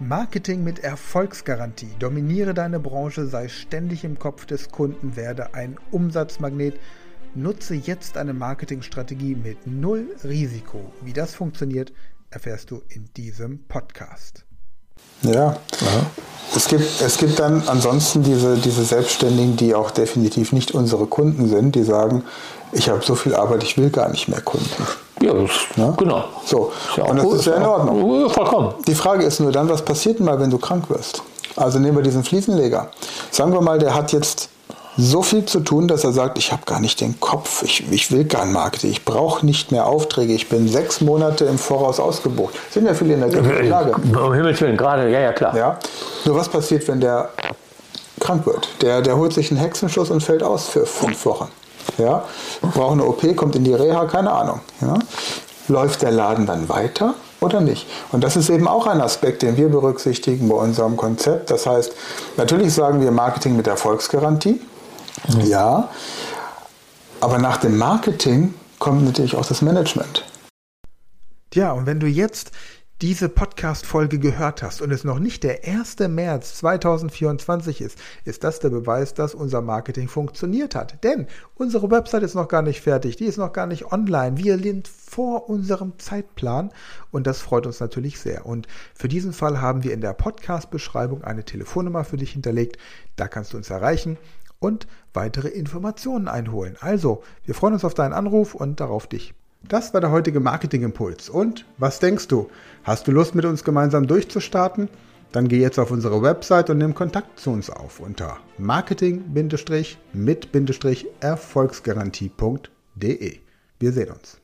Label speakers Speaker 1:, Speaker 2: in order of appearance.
Speaker 1: Marketing mit Erfolgsgarantie. Dominiere deine Branche, sei ständig im Kopf des Kunden, werde ein Umsatzmagnet. Nutze jetzt eine Marketingstrategie mit null Risiko. Wie das funktioniert, erfährst du in diesem Podcast.
Speaker 2: Ja. Es gibt dann ansonsten diese Selbstständigen, die auch definitiv nicht unsere Kunden sind, die sagen, ich habe so viel Arbeit, ich will gar nicht mehr Kunden.
Speaker 3: Ja, genau.
Speaker 2: So.
Speaker 3: Ja,
Speaker 2: und das ist ja in Ordnung.
Speaker 3: Ja, vollkommen.
Speaker 2: Die Frage ist nur dann, was passiert denn mal, wenn du krank wirst? Also nehmen wir diesen Fliesenleger. Sagen wir mal, der hat jetzt so viel zu tun, dass er sagt, ich habe gar nicht den Kopf, ich will gar ein Marketing, ich brauche nicht mehr Aufträge, ich bin 6 Monate im Voraus ausgebucht. Sind ja viele in der gleichen Lage.
Speaker 3: Um Himmels Willen, gerade, ja, klar.
Speaker 2: Ja. Nur was passiert, wenn der krank wird? Der holt sich einen Hexenschuss und fällt aus für 5 Wochen. Ja. Braucht eine OP, kommt in die Reha, keine Ahnung. Ja. Läuft der Laden dann weiter oder nicht? Und das ist eben auch ein Aspekt, den wir berücksichtigen bei unserem Konzept. Das heißt, natürlich sagen wir Marketing mit Erfolgsgarantie. Ja, aber nach dem Marketing kommt natürlich auch das Management.
Speaker 1: Ja, und wenn du jetzt diese Podcast-Folge gehört hast und es noch nicht der 1. März 2024 ist, ist das der Beweis, dass unser Marketing funktioniert hat. Denn unsere Website ist noch gar nicht fertig, die ist noch gar nicht online. Wir sind vor unserem Zeitplan und das freut uns natürlich sehr. Und für diesen Fall haben wir in der Podcast-Beschreibung eine Telefonnummer für dich hinterlegt. Da kannst du uns erreichen und weitere Informationen einholen. Also, wir freuen uns auf deinen Anruf und darauf dich. Das war der heutige Marketing-Impuls. Und was denkst du? Hast du Lust, mit uns gemeinsam durchzustarten? Dann geh jetzt auf unsere Website und nimm Kontakt zu uns auf unter marketing-mit-erfolgsgarantie.de. Wir sehen uns.